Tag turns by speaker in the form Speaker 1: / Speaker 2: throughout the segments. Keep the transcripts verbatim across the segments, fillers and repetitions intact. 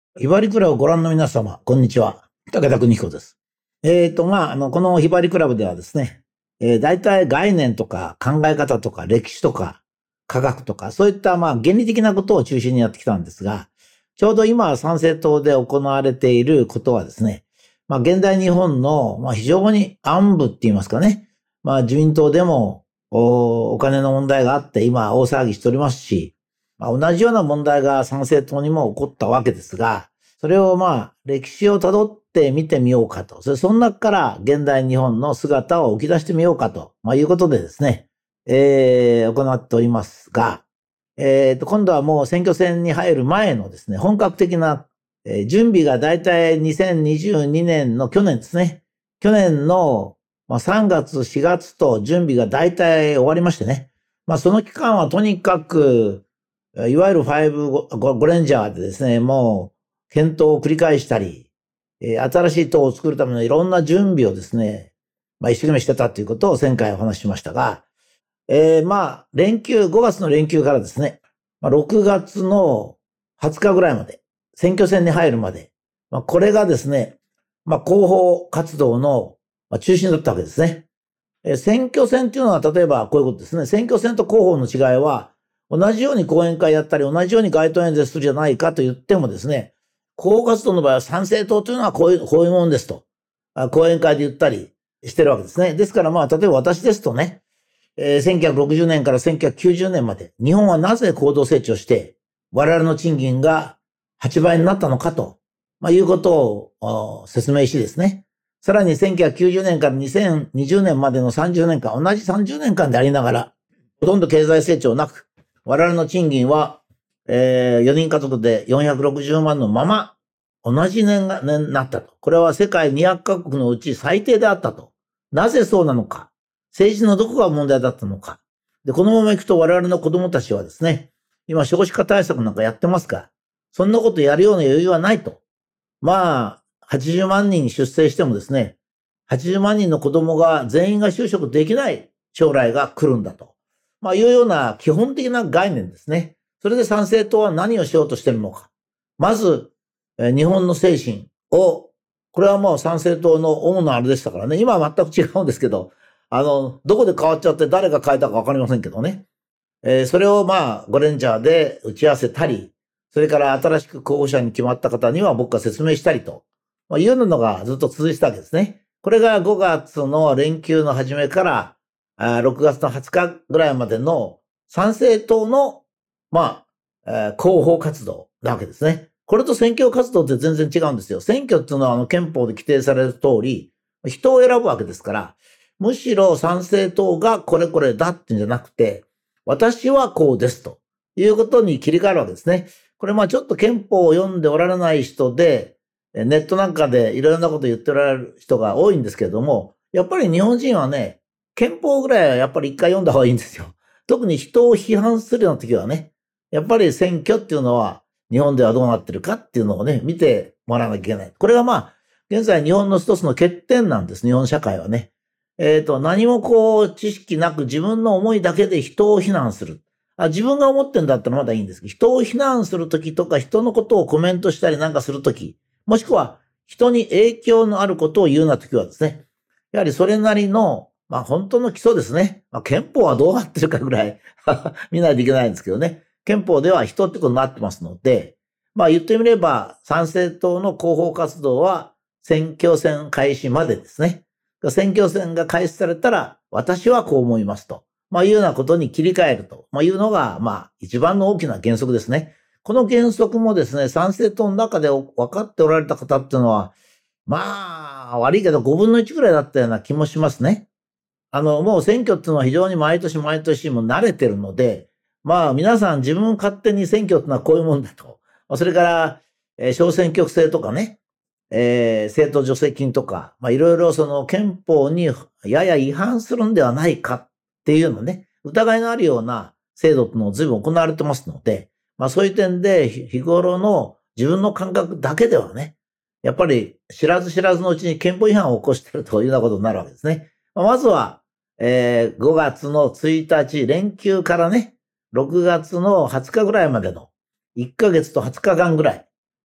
Speaker 1: ひばりクラブをご覧の皆様、こんにちは。武田邦彦です。えっと、まあ、あの、このひばりクラブではですね、えー、大体概念とか考え方とか歴史とか科学とか、そういったまあ原理的なことを中心にやってきたんですが、ちょうど今、参政党で行われていることはですね、まあ、現代日本の、まあ、非常に暗部って言いますかね、まあ、自民党でもお、お金の問題があって、今、大騒ぎしておりますし、まあ、同じような問題が参政党にも起こったわけですが、それをまあ、歴史をたどって見てみようかと。それその中から現代日本の姿を浮き出してみようかと、まあ、いうことでですね、えー、行っておりますが、えーと、今度はもう選挙戦に入る前のですね、本格的な、えー、準備がだいたいにせんにじゅうにねんの去年ですね。去年の、まあ、さんがつ、しがつと準備がだいたい終わりましてね。まあ、その期間はとにかく、いわゆるファイブゴレンジャーでですね、もう検討を繰り返したり、えー、新しい党を作るためのいろんな準備をですね、まあ、一生懸命してたということを前回お話ししましたが、えー、まあ、連休、ごがつの連休からですね、まあ、ろくがつのはつかぐらいまで、選挙戦に入るまで、まあ、これがですね、まあ、広報活動の中心だったわけですね。えー、選挙戦っていうのは、例えばこういうことですね。選挙戦と広報の違いは、同じように講演会やったり、同じように街頭演説するじゃないかと言ってもですね、広報活動の場合は参政党というのはこういう、こういうもんですと。講演会で言ったりしてるわけですね。ですからまあ、例えば私ですとね、えー、せんきゅうひゃくろくじゅうねんからせんきゅうひゃくきゅうじゅうねんまで、日本はなぜ高度成長して、我々の賃金がはちばいになったのかと、まあ、いうことを説明しですね。さらにせんきゅうひゃくきゅうじゅうねんからにせんにじゅうねんまでのさんじゅうねんかん、同じさんじゅうねんかんでありながら、ほとんど経済成長なく、我々の賃金は、えー、よにん家族でよんひゃくろくじゅうまんのまま、同じ年が、年になったと。これは世界にひゃくかこくのうち最低であったと。なぜそうなのか。政治のどこが問題だったのか。で、このまま行くと我々の子供たちはですね、今少子化対策なんかやってますが、そんなことやるような余裕はないと。まあ、はちじゅうまんにん出生してもですね、はちじゅうまんにんの子供が全員が就職できない将来が来るんだと。まあ、いうような基本的な概念ですね。それで参政党は何をしようとしているのか。まず、日本の精神を、これはもう参政党の主なあれでしたからね。今は全く違うんですけど、あの、どこで変わっちゃって誰が変えたかわかりませんけどね。えー、それをまあ、ゴレンジャーで打ち合わせたり、それから新しく候補者に決まった方には僕が説明したりと、まあ、いうのがずっと続いてたわけですね。これがごがつの連休の初めから、あろくがつのはつかぐらいまでの参政党の、まあ、えー、広報活動なわけですね。これと選挙活動って全然違うんですよ。選挙っていうのはあの憲法で規定される通り、人を選ぶわけですから、むしろ参政党がこれこれだってんじゃなくて、私はこうですということに切り替わるわけですね。これまあちょっと憲法を読んでおられない人で、ネットなんかでいろんなこと言っておられる人が多いんですけれども、やっぱり日本人はね、憲法ぐらいはやっぱり一回読んだ方がいいんですよ。特に人を批判するような時はね、やっぱり選挙っていうのは日本ではどうなってるかっていうのをね、見てもらわなきゃいけない。これがまあ、現在日本の一つの欠点なんです、日本社会はね。えっと、何もこう、知識なく自分の思いだけで人を非難する。あ、自分が思ってんだったらまだいいんですけど、人を非難するときとか、人のことをコメントしたりなんかするとき、もしくは人に影響のあることを言うようなときはですね、やはりそれなりの、まあ本当の基礎ですね。まあ憲法はどうなってるかぐらい見ないといけないんですけどね。憲法では人ってことになってますので、まあ言ってみれば、参政党の広報活動は選挙戦開始までですね。選挙戦が開始されたら、私はこう思いますと。まあいうようなことに切り替えると。まあいうのが、まあ一番の大きな原則ですね。この原則もですね、参政党の中で分かっておられた方っていうのは、まあ悪いけどごぶんのいちぐらいだったような気もしますね。あの、もう選挙っていうのは非常に毎年毎年も慣れてるので、まあ皆さん自分勝手に選挙っていうのはこういうもんだと。それから、えー、小選挙区制とかね、えー、政党助成金とか、まあいろいろその憲法にやや違反するんではないかっていうのね、疑いのあるような制度っていうのを随分行われてますので、まあそういう点で日頃の自分の感覚だけではね、やっぱり知らず知らずのうちに憲法違反を起こしているというようなことになるわけですね。まあ、まずは、えー、ごがつのついたち連休からね、ろくがつのはつかぐらいまでのいっかげつとはつかかんぐらい、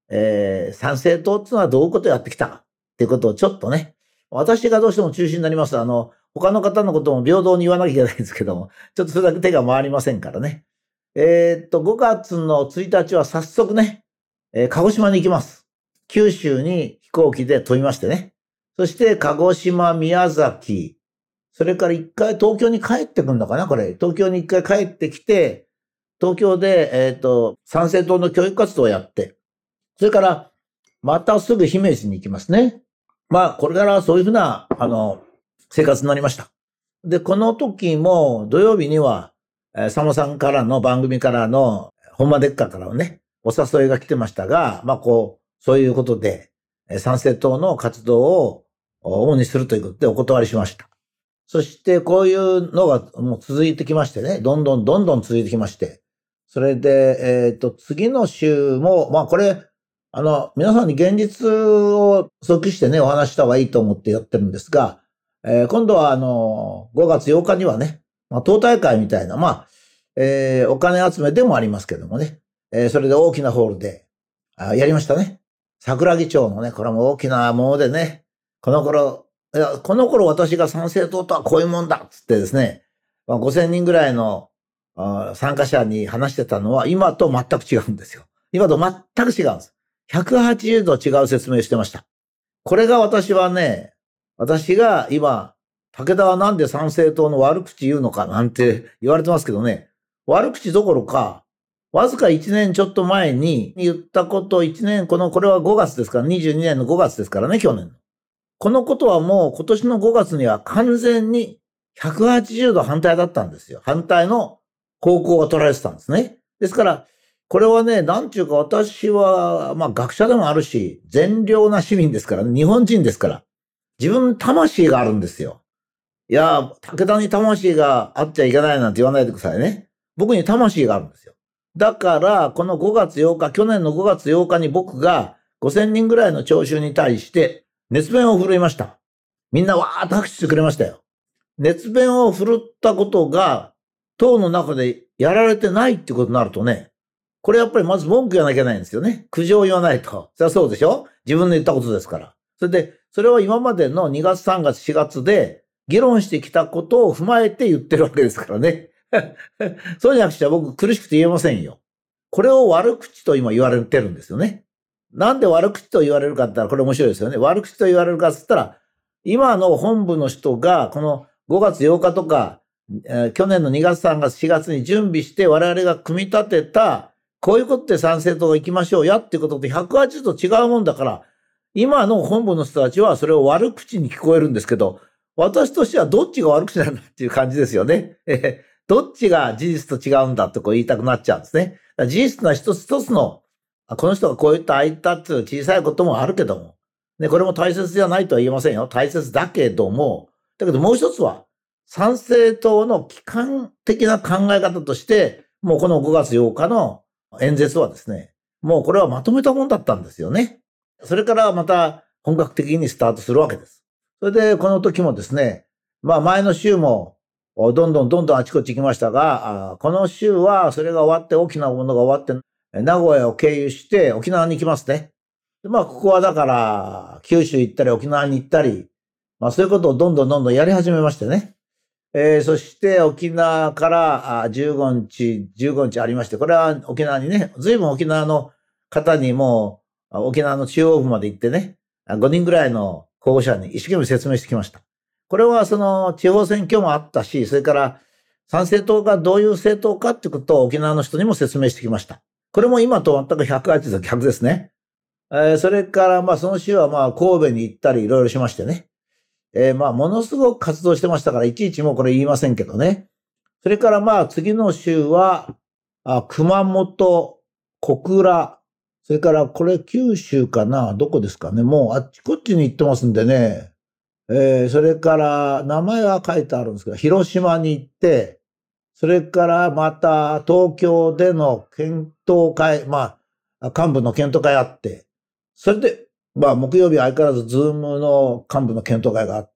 Speaker 1: えー、参政党っていうのはどういうことをやってきたかっていうことをちょっとね、私がどうしても中心になります。あの、他の方のことも平等に言わなきゃいけないんですけども、ちょっとそれだけ手が回りませんからね。えーっと、ごがつのついたちは早速ね、えー鹿児島に行きます。九州に飛行機で飛びましてね。そして鹿児島、宮崎、それから一回東京に帰ってくんだかな、これ。東京に一回帰ってきて、東京で、えーっと、参政党の教育活動をやって、それから、またすぐ姫路に行きますね。まあ、これからそういうふうな、あの、生活になりました。で、この時も土曜日には、えー、佐野さんからの番組からの、ほんまでっかからのね、お誘いが来てましたが、まあ、こう、そういうことで、えー、参政党の活動を主にするということでお断りしました。そして、こういうのがもう続いてきましてね、どんどんどんどん続いてきまして、それで、えっと、次の週も、まあ、これ、あの、皆さんに現実を即してね、お話した方がいいと思ってやってるんですが、えー、今度はあの、ごがつようかにはね、まあ、党大会みたいな、まあ、えー、お金集めでもありますけどもね、えー、それで大きなホールで、あやりましたね。桜木町のね、これも大きなものでね、この頃、いやこの頃私が参政党とはこういうもんだっつってですね、まあ、ごせんにんぐらいの参加者に話してたのは今と全く違うんですよ。今と全く違うんです。ひゃくはちじゅうど違う説明をしてました。これが私はね、私が今、武田はなんで参政党の悪口言うのかなんて言われてますけどね、悪口どころか、わずかいちねんちょっと前に言ったこといちねん、この、これはごがつですから、にじゅうにねんのごがつですからね、去年の。このことはもう今年のごがつには完全にひゃくはちじゅうど反対だったんですよ。反対の方向が取られてたんですね。ですから、これはね、なんちゅうか私は、まあ学者でもあるし、善良な市民ですからね、日本人ですから、自分魂があるんですよ。いや、武田に魂があっちゃいけないなんて言わないでくださいね。僕に魂があるんですよ。だから、このごがつようか、去年のごがつようかに僕がごせんにんぐらいの聴衆に対して、熱弁を振るいました。みんなわーっと拍手してくれましたよ。熱弁を振るったことが、党の中でやられてないってことになるとね、これやっぱりまず文句言わなきゃいけないんですよね。苦情を言わないと。そりゃそうでしょ？自分の言ったことですから。それで、それは今までのにがつさんがつしがつで議論してきたことを踏まえて言ってるわけですからね。そうじゃなくて僕苦しくて言えませんよ。これを悪口と今言われてるんですよね。なんで悪口と言われるかって言ったらこれ面白いですよね。悪口と言われるかって言ったら、今の本部の人がこのごがつようかとか、えー、去年のにがつさんがつしがつに準備して我々が組み立てたこういうことで参政党が行きましょうやっていうこととひゃくはちじゅうど違うもんだから、今の本部の人たちはそれを悪口に聞こえるんですけど、私としてはどっちが悪口なんだっていう感じですよね。どっちが事実と違うんだってこう言いたくなっちゃうんですね。事実な一つ一つの、この人がこう言ったああ言ったっていう小さいこともあるけども、ね、これも大切じゃないとは言えませんよ。大切だけども、だけどもう一つは、参政党の基幹的な考え方として、もうこのごがつようかの演説はですね、もうこれはまとめたもんだったんですよね。それからまた本格的にスタートするわけです。それでこの時もですね、まあ前の週もどんどんどんどんあちこち行きましたが、この週はそれが終わって大きなものが終わって名古屋を経由して沖縄に行きますね。でまあここはだから九州行ったり沖縄に行ったり、まあそういうことをどんどんどんどんやり始めましてね。えー、そして沖縄からじゅうごにち、じゅうごにちありまして、これは沖縄にね、随分沖縄の方にも沖縄の中央部まで行ってね、ごにんぐらいの候補者に一生懸命説明してきました。これはその地方選挙もあったし、それから参政党がどういう政党かってことを沖縄の人にも説明してきました。これも今と全くひゃくはちじゅうど逆ですね。えー、それからまあその週はまあ神戸に行ったりいろいろしましてね。えー、まあ、ものすごく活動してましたから、いちいちもうこれ言いませんけどね。それからまあ、次の週は、あ熊本、小倉、それからこれ九州かな、どこですかね。もうあっちこっちに行ってますんでね。えー、それから名前は書いてあるんですけど、広島に行って、それからまた東京での検討会、まあ、幹部の検討会あって、それで、まあ、木曜日は相変わらずズームの幹部の検討会があって、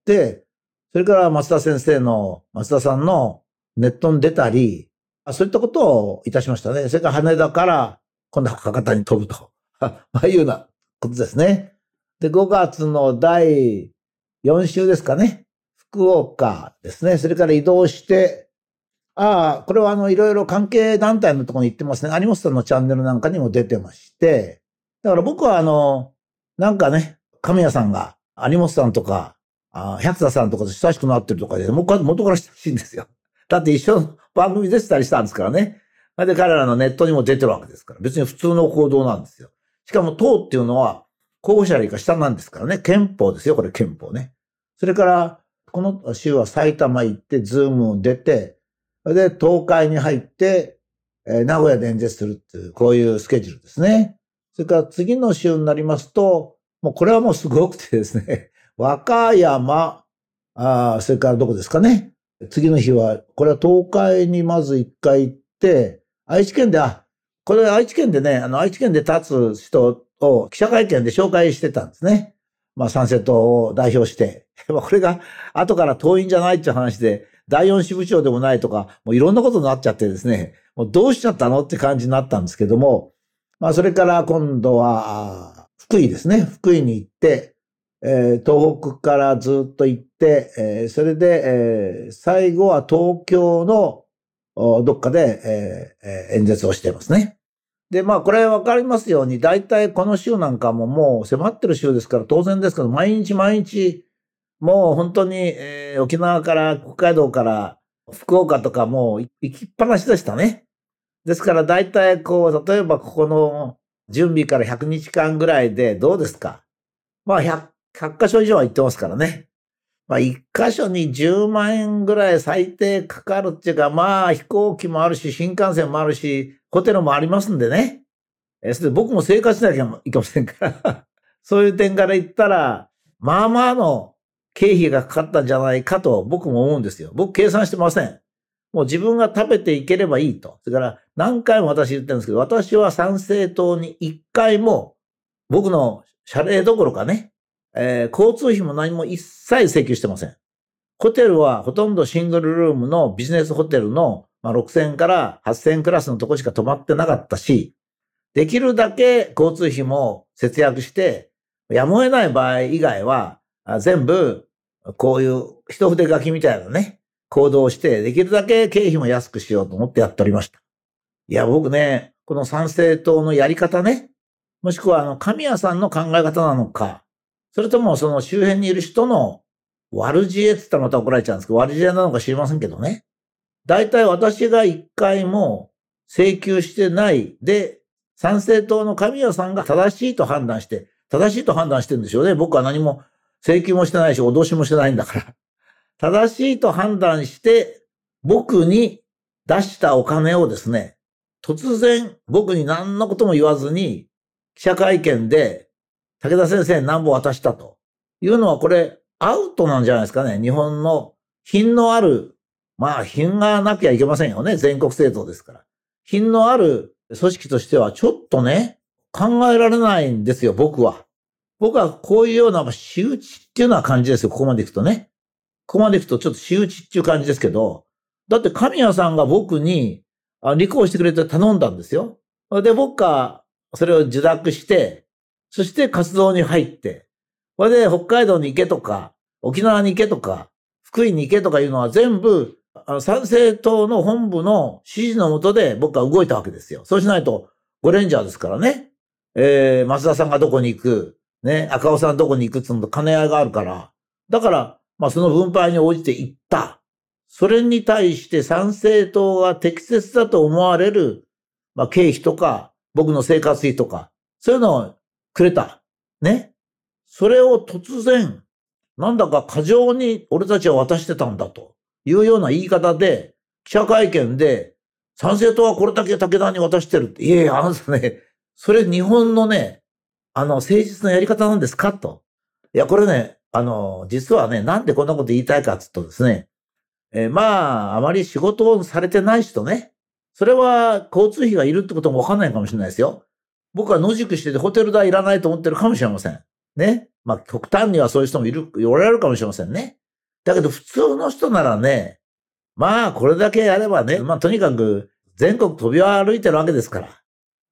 Speaker 1: それから松田先生の、松田さんのネットに出たり、そういったことをいたしましたね。それから羽田から今度は博多に飛ぶと。 ああいうようなことですね。で、ごがつのだいよん週ですかね。福岡ですね。それから移動して、ああ、これはあの、いろいろ関係団体のところに行ってますね。有本さんのチャンネルなんかにも出てまして、だから僕はあの、なんかね、神谷さんが有本さんとか、あ百田さんとかと親しくなってるとかで、僕は元から親しいんですよ。だって一緒の番組出てたりしたんですからね。で、彼らのネットにも出てるわけですから。別に普通の行動なんですよ。しかも党っていうのは、候補者よりか下なんですからね。憲法ですよ、これ憲法ね。それから、この週は埼玉行って、ズームを出て、で、東海に入って、えー、名古屋で演説するっていう、こういうスケジュールですね。それから次の週になりますと、もうこれはもうすごくてですね、和歌山、あそれからどこですかね。次の日は、これは東海にまず一回行って、愛知県で、あ、これ愛知県でね、あの愛知県で立つ人を記者会見で紹介してたんですね。まあ参政党を代表して。これが後から党員じゃないっていう話で、だいよん支部長でもないとか、もういろんなことになっちゃってですね、もうどうしちゃったのって感じになったんですけども、まあそれから今度は、福井ですね。福井に行って、えー、東北からずっと行って、えー、それで、えー、最後は東京のどっかで、えー、演説をしていますね。で、まあこれわかりますように、大体この週なんかももう迫ってる週ですから当然ですけど、毎日毎日、もう本当に、えー、沖縄から北海道から福岡とかもう行きっぱなしでしたね。ですから大体こう、例えばここの準備からひゃくにちかんぐらいでどうですか？まあひゃく、ひゃっかしょ以上は行ってますからね。まあ一箇所にじゅうまんえんぐらい最低かかるっていうか、まあ飛行機もあるし、新幹線もあるし、ホテルもありますんでね。えそれで僕も生活しなきゃいけませんから。そういう点から言ったら、まあまあの経費がかかったんじゃないかと僕も思うんですよ。僕計算してません。もう自分が食べていければいいと。それから何回も私言ってるんですけど、私は参政党に一回も僕の謝礼どころかね、えー、交通費も何も一切請求してません。ホテルはほとんどシングルルームのビジネスホテルの、まあ、ろくせんえんからはっせんえんクラスのとこしか泊まってなかったし、できるだけ交通費も節約して、やむを得ない場合以外は、全部、こういう一筆書きみたいなね、行動をして、できるだけ経費も安くしようと思ってやっておりました。いや、僕ね、この参政党のやり方ね、もしくはあの、神谷さんの考え方なのか、それともその周辺にいる人の悪知恵って言ったらまた怒られちゃうんですけど、悪知恵なのか知りませんけどね。大体私が一回も請求してないで、参政党の神谷さんが正しいと判断して、正しいと判断してるんでしょうね。僕は何も請求もしてないし、脅しもしてないんだから。正しいと判断して、僕に出したお金をですね、突然僕に何のことも言わずに、記者会見で武田先生に何本渡したというのはこれアウトなんじゃないですかね。日本の品のある、まあ品がなきゃいけませんよね。全国政党ですから。品のある組織としてはちょっとね、考えられないんですよ、僕は。僕はこういうような仕打ちっていうような感じですよ、ここまで行くとね。ここまで行くとちょっと仕打ちっていう感じですけど、だって神谷さんが僕に立候補してくれて頼んだんですよ。で、僕がそれを受諾して、そして活動に入って、これで北海道に行けとか、沖縄に行けとか、福井に行けとかいうのは全部、参政党の本部の指示のもとで僕は動いたわけですよ。そうしないと、ゴレンジャーですからね。えー、松田さんがどこに行く、ね、赤尾さんどこに行くってのと兼ね合いがあるから。だから、まあその分配に応じて行った。それに対して参政党が適切だと思われる、まあ経費とか、僕の生活費とか、そういうのをくれた。ね。それを突然、なんだか過剰に俺たちは渡してたんだというような言い方で、記者会見で、参政党はこれだけ武田に渡してるって。いやいや、あなたね、それ日本のね、あの、誠実なやり方なんですかと。いや、これね、あの、実はね、なんでこんなこと言いたいかって言うとですね、えー、まあ、あまり仕事をされてない人ね、それは交通費がいるってこともわかんないかもしれないですよ。僕は野宿しててホテル代いらないと思ってるかもしれません。ね。まあ、極端にはそういう人もいる、おられるかもしれませんね。だけど普通の人ならね、まあ、これだけやればね、まあ、とにかく全国飛び歩いてるわけですから。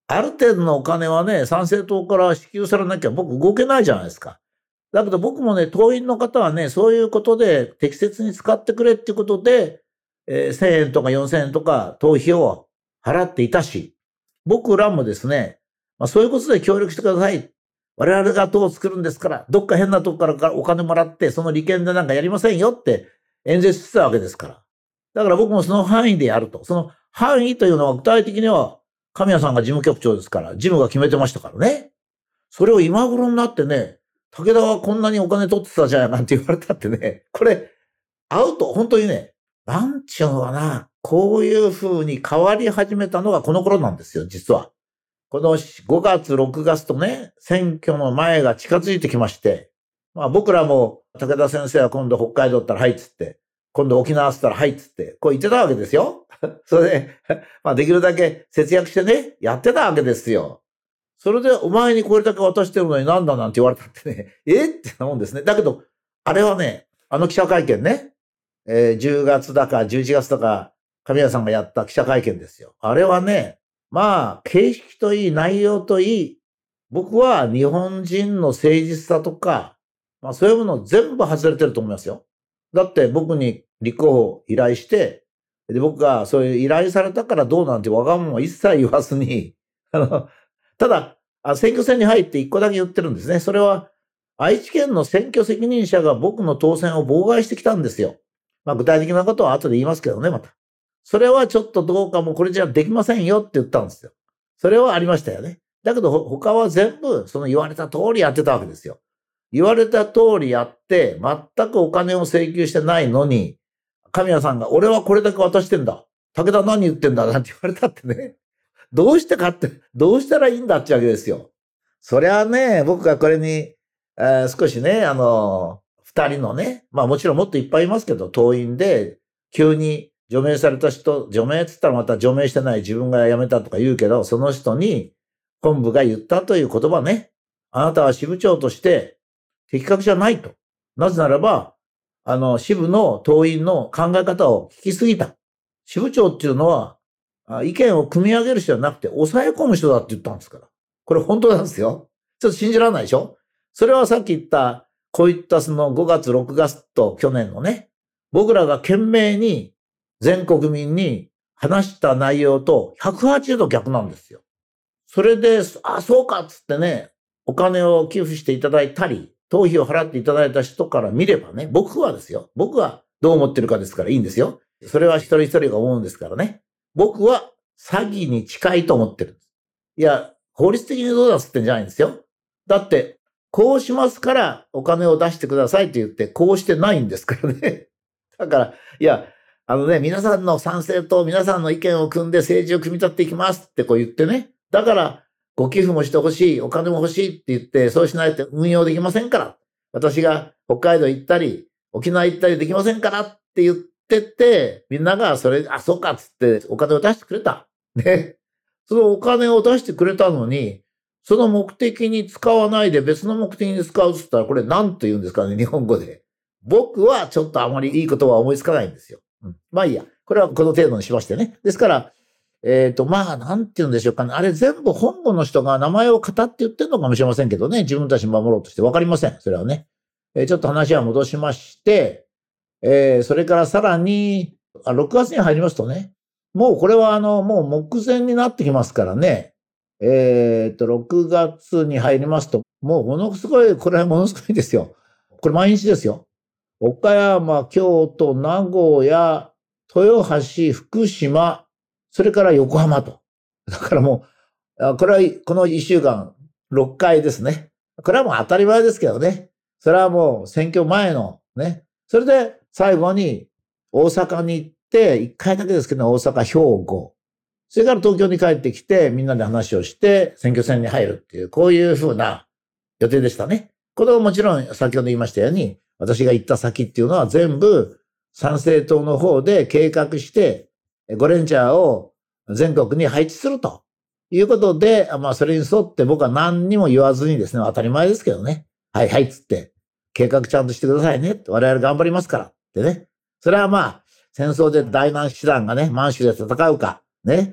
Speaker 1: ある程度のお金はね、参政党から支給されなきゃ僕動けないじゃないですか。だけど僕もね、党員の方はね、そういうことで適切に使ってくれっていうことで、えー、せんえんとかよんせんえんとか党費を払っていたし、僕らもですね、まあ、そういうことで協力してください。我々が党を作るんですから、どっか変なとこからお金もらって、その利権でなんかやりませんよって演説してたわけですから。だから僕もその範囲でやると。その範囲というのは具体的には、神谷さんが事務局長ですから、事務が決めてましたからね。それを今頃になってね、武田はこんなにお金取ってたじゃんなんて言われたってね、これ、アウト、本当にね、なんちゅうのかな、こういう風に変わり始めたのがこの頃なんですよ、実は。このごがつ、ろくがつとね、選挙の前が近づいてきまして、まあ僕らも武田先生は今度北海道ったらはいっつって、今度沖縄っつったらはいっつって、こう言ってたわけですよ。それで、まあできるだけ節約してね、やってたわけですよ。それでお前にこれだけ渡してるのになんだなんて言われたってね、えってなもんですね。だけど、あれはね、あの記者会見ね、えー、じゅうがつだかじゅういちがつだか、神谷さんがやった記者会見ですよ。あれはね、まあ、形式といい、内容といい、僕は日本人の誠実さとか、まあそういうもの全部外れてると思いますよ。だって僕に立候補依頼して、で僕がそういう依頼されたからどうなんてわがまま一切言わずに、あの、ただ、選挙戦に入って一個だけ言ってるんですね。それは、愛知県の選挙責任者が僕の当選を妨害してきたんですよ。まあ具体的なことは後で言いますけどね、また。それはちょっとどうかもこれじゃできませんよって言ったんですよ。それはありましたよね。だけど他は全部その言われた通りやってたわけですよ。言われた通りやって、全くお金を請求してないのに、神谷さんが俺はこれだけ渡してんだ。武田何言ってんだなんて言われたってね。どうしてかって、どうしたらいいんだってわけですよ。そりゃね、僕がこれに、えー、少しね、あの、二人のね、まあもちろんもっといっぱいいますけど、党員で、急に除名された人、除名って言ったらまた除名してない自分が辞めたとか言うけど、その人に本部が言ったという言葉ね、あなたは支部長として的確じゃないと。なぜならば、あの、支部の党員の考え方を聞きすぎた。支部長っていうのは、意見を組み上げる人じゃなくて、抑え込む人だって言ったんですから。これ本当なんですよ。ちょっと信じられないでしょ？それはさっき言った、こういったそのごがつ、ろくがつと去年のね、僕らが懸命に全国民に話した内容とひゃくはちじゅうど逆なんですよ。それで、あ、そうかっつってね、お金を寄付していただいたり、党費を払っていただいた人から見ればね、僕はですよ。僕はどう思ってるかですからいいんですよ。それは一人一人が思うんですからね。僕は詐欺に近いと思ってるんです。いや、法律的にどうだっつってんじゃないんですよ。だって、こうしますからお金を出してくださいって言って、こうしてないんですからね。だから、いや、あのね、皆さんの賛成と皆さんの意見を組んで政治を組み立っていきますってこう言ってね。だから、ご寄付もしてほしい、お金も欲しいって言って、そうしないと運用できませんから。私が北海道行ったり、沖縄行ったりできませんからって言ってて、みんながそれ、あ、そうかっつってお金を出してくれた。ね。そのお金を出してくれたのに、その目的に使わないで別の目的に使うって言ったら、これ何と言うんですかね、日本語で。僕はちょっとあまりいい言葉は思いつかないんですよ。うん、まあいいや。これはこの程度にしましてね。ですから、えっと、まあ、なんて言うんでしょうかね。あれ全部本部の人が名前を語って言ってるのかもしれませんけどね。自分たち守ろうとしてわかりません。それはね。えー、ちょっと話は戻しまして、えー、それからさらに、あ、ろくがつに入りますとね、もうこれはあの、もう目前になってきますからね。えっと、ろくがつに入りますと、もうものすごい、これはものすごいですよ。これ毎日ですよ。岡山、京都、名古屋、豊橋、福島、それから横浜と。だからもう、これはこのいっしゅうかんろっかいですね。これはもう当たり前ですけどね。それはもう選挙前のね。それで最後に大阪に行って、いっかいだけですけど、大阪、兵庫。それから東京に帰ってきて、みんなで話をして、選挙戦に入るっていう、こういうふうな予定でしたね。これはもちろん先ほど言いましたように、私が行った先っていうのは全部参政党の方で計画して、ゴレンジャーを全国に配置するということで、まあそれに沿って僕は何にも言わずにですね、当たり前ですけどね。はいはいっつって、計画ちゃんとしてくださいね。我々頑張りますからってね。それはまあ、戦争で大難手段がね、満州で戦うか、ね。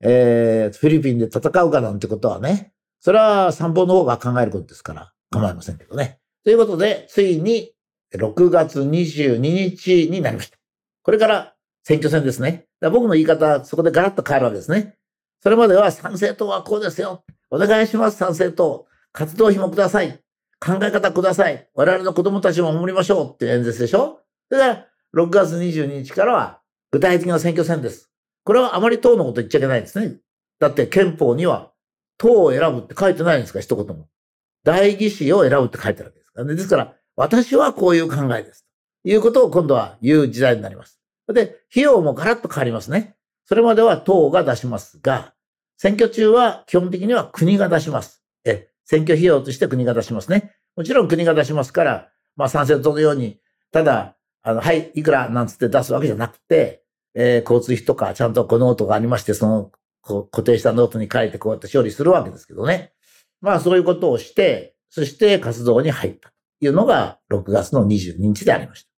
Speaker 1: えー、フィリピンで戦うかなんてことはね、それは参謀の方が考えることですから構いませんけどね。ということで、ついにろくがつにじゅうににちになりました。これから選挙戦ですね。だから僕の言い方、そこでガラッと変わるわけですね。それまでは参政党はこうですよ。お願いします、参政党。活動費もください。考え方ください。我々の子供たちも守りましょうっていう演説でしょ。だから、ろくがつにじゅうににちからは具体的な選挙戦です。これはあまり党のこと言っちゃいけないんですね。だって憲法には党を選ぶって書いてないんですか、一言も。代議士を選ぶって書いてあるわけですからね。ですから、私はこういう考えです。ということを今度は言う時代になります。で、費用もガラッと変わりますね。それまでは党が出しますが、選挙中は基本的には国が出します。え、選挙費用として国が出しますね。もちろん国が出しますから、まあ参政党のように、ただ、あの、はい、いくらなんつって出すわけじゃなくて、えー、交通費とかちゃんとこのノートがありまして、そのこう固定したノートに書いてこうやって処理するわけですけどね。まあそういうことをして、そして活動に入ったというのがろくがつのにじゅうににちでありました。